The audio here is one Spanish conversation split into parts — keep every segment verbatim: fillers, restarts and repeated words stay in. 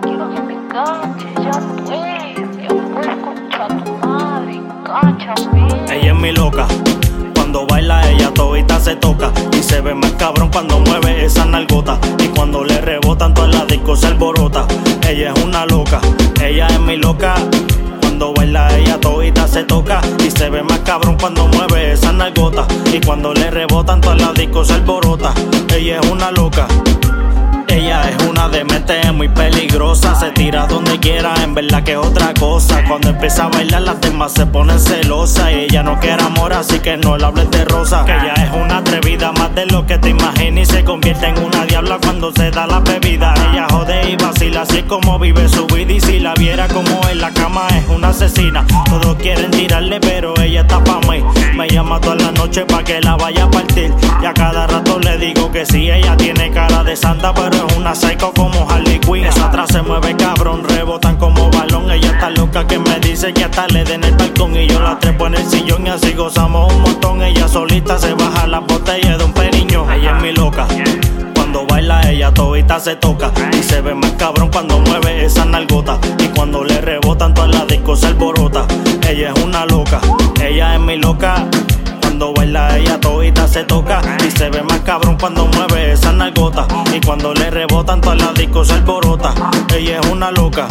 quiero que me caches, ya no es. Yo voy contra tu madre, cáchame. Ella es mi loca, cuando baila ella todita se toca. Y se ve más cabrón cuando mueve esa nalgota. Y cuando le rebotan todas las discos se alborota. Ella es una loca, ella es mi loca. Cuando baila ella todita se toca. Y se ve más cabrón cuando mueve esa nalgota. Y cuando le rebotan todas las discos se alborota. Ella es una loca. Ella es una demente, es muy peligrosa. Se tira donde quiera, en verdad que es otra cosa. Cuando empieza a bailar las demás se ponen celosas. Y ella no quiere amor, así que no le hables de rosa. Que ella es una atrevida, más de lo que te imaginas. Y se convierte en una diabla cuando se da la bebida. Ella jode y vacila, así es como vive su vida. Y si la viera como en la cama es una asesina. Todos quieren tirarle, pero ella está pa' mí. Me llama toda la noche pa' que la vaya a partir. Y a cada rato le digo que sí, ella tiene cara de santa, pero es una psycho como Harley Quinn. Esa atrás se mueve cabrón, rebotan como balón. Ella está loca que me dice que hasta le den el balcón. Y yo la trepo en el sillón y así gozamos un montón. Ella solita se baja la botella de un periño. Ella es mi loca, cuando baila ella todita se toca. Y se ve más cabrón cuando mueve esa nalgota. Y cuando le rebotan todas las discos se alborota. Ella es una loca, ella es mi loca. Cuando baila ella todita se toca. Y se ve más cabrón cuando mueve esa nalgota. Y cuando le rebotan todas las discos se alborota. Ella es una loca.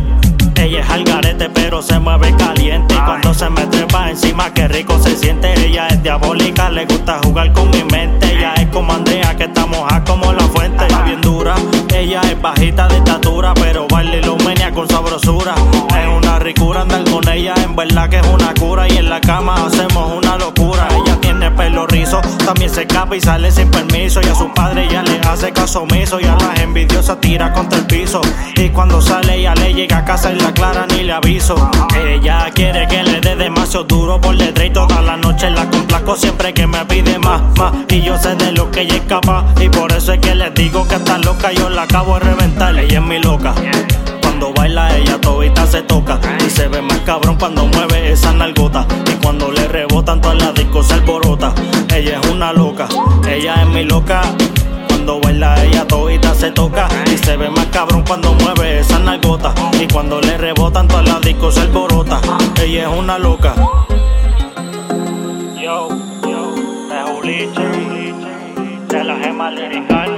Ella es al garete pero se mueve caliente. Y cuando se me trepa encima qué rico se siente. Ella es diabólica, le gusta jugar con mi mente. Ella es como Andrea que está moja como la fuente. Está bien dura, ella es bajita de estatura, pero baila y lo menea con sabrosura. Es una ricura andar con ella, en verdad que es una cura. Y en la cama hacemos una locura. Ella tiene pelo rizo, también se escapa y sale sin permiso. Y a su padre ya le hace caso omiso. Y a las envidiosas tira contra el piso. Y cuando sale ella le llega a casa y la clara ni le aviso. Ella quiere que le dé demasiado duro por detrás. Y toda la noche la complaco siempre que me pide más, más. Y yo sé de lo que ella es capaz. Y por eso es que les digo que está loca, yo la acabo de reventar. Ella es mi loca, cuando baila ella todita se toca. Y se ve más cabrón cuando mueve esa nalgota. Y cuando le rebotan todas las discos se alborota. Ella es una loca, ella es mi loca. Cuando baila ella todita se toca. Y se ve más cabrón cuando mueve esa nalgota. Y cuando le rebotan todas las discos se alborota. Ella es una loca. Yo, yo, de Juliche, de la gema lirical.